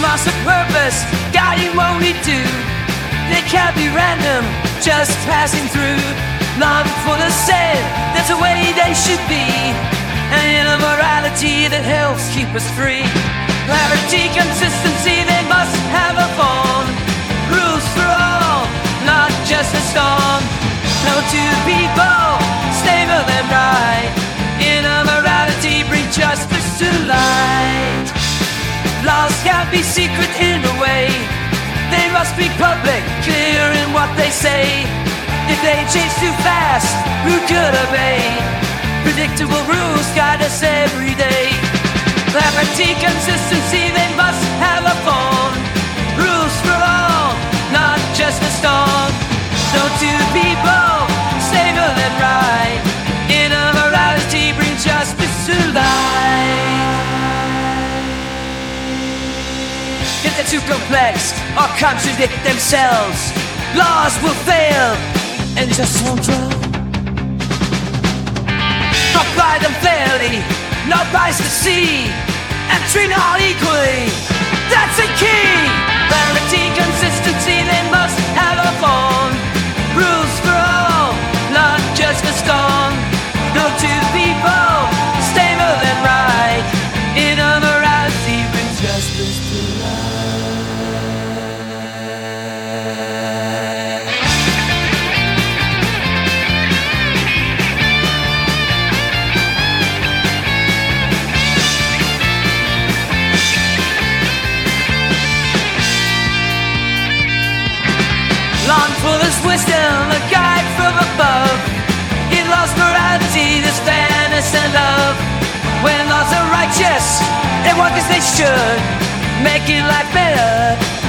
lost of purpose, guiding what we do. They can't be random, just passing through. Love for the same, that's the way they should be. And in a morality that helps keep us free. Clarity, consistency, they must have a form. Rules for all, not just a storm. No two people, stable and right. In a morality, bring justice to light. Laws can't be secret in a way. They must be public, clear in what they say. If they change too fast, who could obey? Predictable rules guide us every day. Clarity, consistency, they must have a form. Rules for all, not just a storm. No two people, stable and right. In a morality, bring justice to light. If they're too complex or contradict themselves, laws will fail and just won't grow. Apply them fairly, no bias to see, and treat all equally. That's the key. Clarity, consistency, they must have a form. Rules for all, not just a storm. No two people, stable and right. In a morality, bring justice to light. Lawn full of wisdom, a guide from above. In lost morality, there's fairness and love. When laws are righteous, they work as they should, making life better.